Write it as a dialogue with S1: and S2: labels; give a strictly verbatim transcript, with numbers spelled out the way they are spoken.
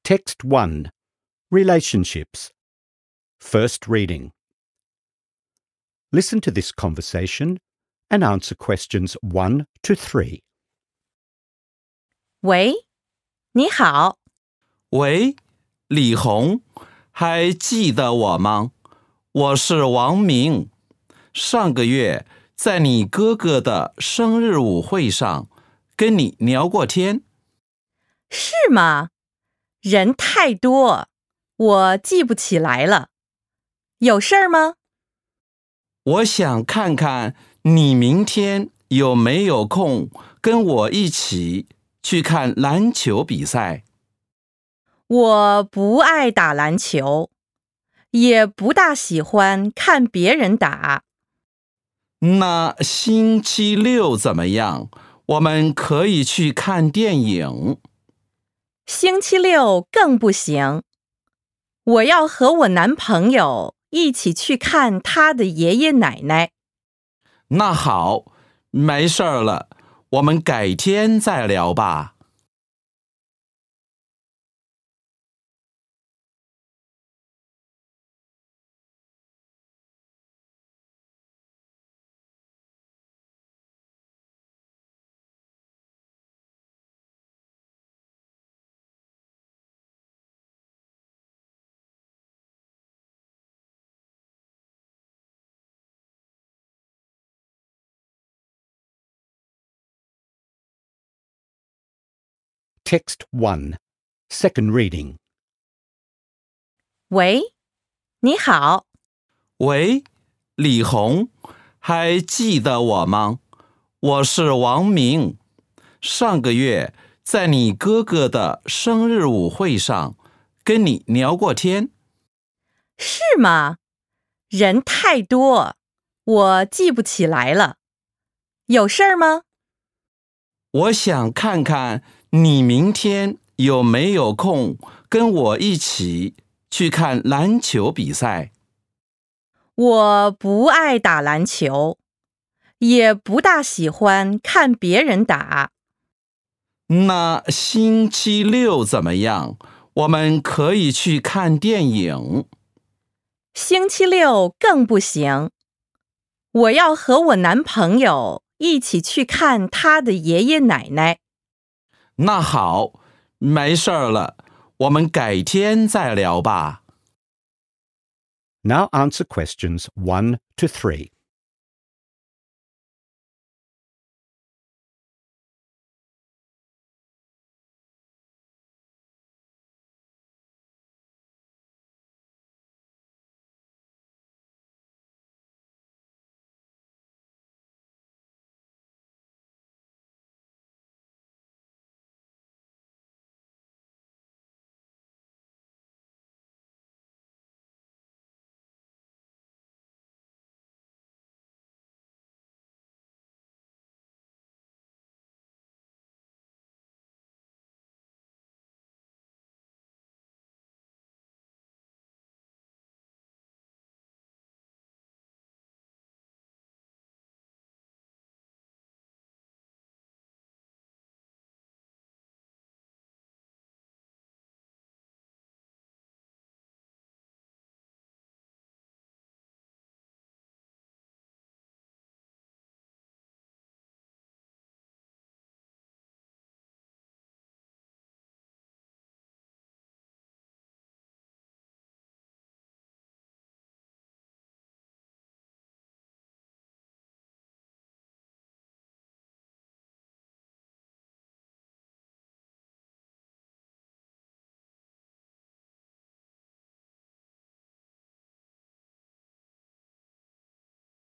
S1: Text one. Relationships. First reading. Listen to this conversation and answer questions one to three.
S2: 喂，你好。
S3: 喂，李红，还记得我吗？我是王明。上个月在你哥哥的生日舞会上跟你聊过天。
S2: 是吗？人太多，我记不起来了。有事儿吗？
S3: 我想看看你明天有没有空跟我一起去看篮球比赛。
S2: 我不爱打篮球，也不大喜欢看别人打。
S3: 那星期六怎么样？我们可以去看电影。
S2: 星期六更不行，我要和我男朋友一起去看他的爷爷奶奶。
S3: 那好，没事儿了，我们改天再聊吧。
S1: Text one. Second reading.
S2: 喂，你好。
S3: 喂，李红，还记得我吗？我是王明。上个月在你哥哥的生日舞会上跟你聊过天。
S2: 是吗？人太多，我记不起来了。有事儿吗？
S3: 我想看看你明天有没有空跟我一起去看篮球比赛。
S2: 我不爱打篮球，也不大喜欢看别人打。
S3: 那星期六怎么样？我们可以去看电影。
S2: 星期六更不行，我要和我男朋友一起去看他的爷爷奶奶。
S3: 那好，没事儿了，我们改天再聊吧。
S1: Now answer questions one to three.